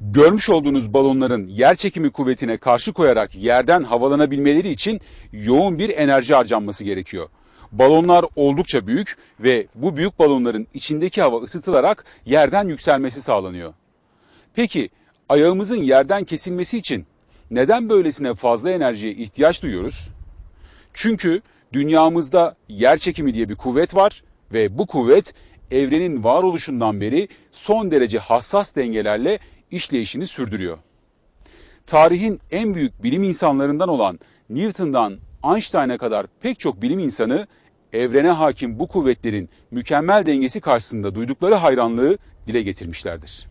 Görmüş olduğunuz balonların yerçekimi kuvvetine karşı koyarak yerden havalanabilmeleri için yoğun bir enerji harcanması gerekiyor. Balonlar oldukça büyük ve bu büyük balonların içindeki hava ısıtılarak yerden yükselmesi sağlanıyor. Peki ayağımızın yerden kesilmesi için neden böylesine fazla enerjiye ihtiyaç duyuyoruz? Çünkü dünyamızda yerçekimi diye bir kuvvet var ve bu kuvvet evrenin varoluşundan beri son derece hassas dengelerle işleyişini sürdürüyor. Tarihin en büyük bilim insanlarından olan Newton'dan Einstein'a kadar pek çok bilim insanı evrene hakim bu kuvvetlerin mükemmel dengesi karşısında duydukları hayranlığı dile getirmişlerdir.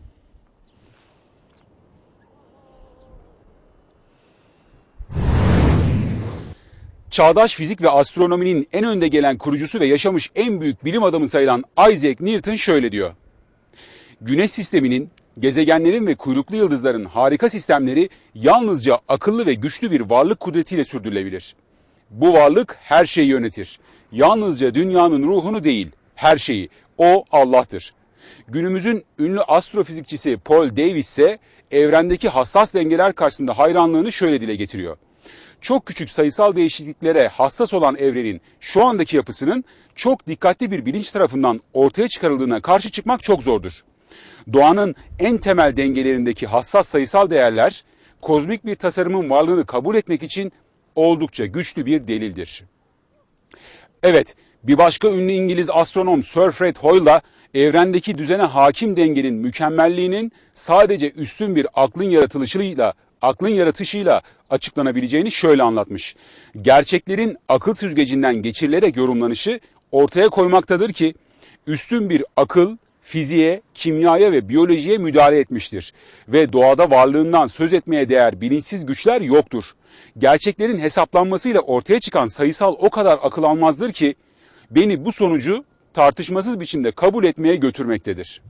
Çağdaş fizik ve astronominin en önde gelen kurucusu ve yaşamış en büyük bilim adamı sayılan Isaac Newton şöyle diyor: Güneş sisteminin, gezegenlerin ve kuyruklu yıldızların harika sistemleri yalnızca akıllı ve güçlü bir varlık kudretiyle sürdürülebilir. Bu varlık her şeyi yönetir. Yalnızca dünyanın ruhunu değil, her şeyi. O Allah'tır. Günümüzün ünlü astrofizikçisi Paul Davies ise evrendeki hassas dengeler karşısında hayranlığını şöyle dile getiriyor: Çok küçük sayısal değişikliklere hassas olan evrenin şu andaki yapısının çok dikkatli bir bilinç tarafından ortaya çıkarıldığına karşı çıkmak çok zordur. Doğanın en temel dengelerindeki hassas sayısal değerler, kozmik bir tasarımın varlığını kabul etmek için oldukça güçlü bir delildir. Evet, bir başka ünlü İngiliz astronom Sir Fred Hoyle da evrendeki düzene hakim dengenin mükemmelliğinin sadece üstün bir aklın yaratışıyla açıklanabileceğini şöyle anlatmış: Gerçeklerin akıl süzgecinden geçirilerek yorumlanışı ortaya koymaktadır ki üstün bir akıl fiziğe, kimyaya ve biyolojiye müdahale etmiştir ve doğada varlığından söz etmeye değer bilinçsiz güçler yoktur. Gerçeklerin hesaplanmasıyla ortaya çıkan sayısal o kadar akıl almazdır ki beni bu sonucu tartışmasız biçimde kabul etmeye götürmektedir.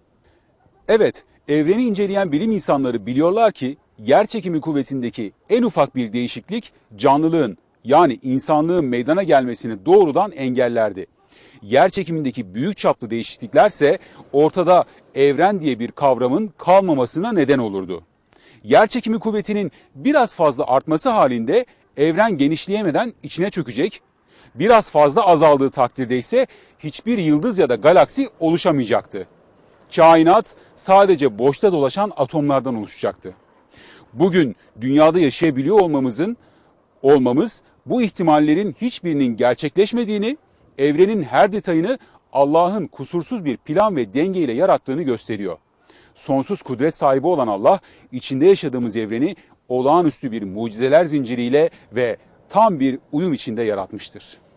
Evet, evreni inceleyen bilim insanları biliyorlar ki yerçekimi kuvvetindeki en ufak bir değişiklik canlılığın, yani insanlığın meydana gelmesini doğrudan engellerdi. Yerçekimindeki büyük çaplı değişikliklerse ortada evren diye bir kavramın kalmamasına neden olurdu. Yerçekimi kuvvetinin biraz fazla artması halinde evren genişleyemeden içine çökecek, biraz fazla azaldığı takdirde ise hiçbir yıldız ya da galaksi oluşamayacaktı. Kainat sadece boşta dolaşan atomlardan oluşacaktı. Bugün dünyada yaşayabiliyor olmamız bu ihtimallerin hiçbirinin gerçekleşmediğini, evrenin her detayını Allah'ın kusursuz bir plan ve dengeyle yarattığını gösteriyor. Sonsuz kudret sahibi olan Allah, içinde yaşadığımız evreni olağanüstü bir mucizeler zinciriyle ve tam bir uyum içinde yaratmıştır.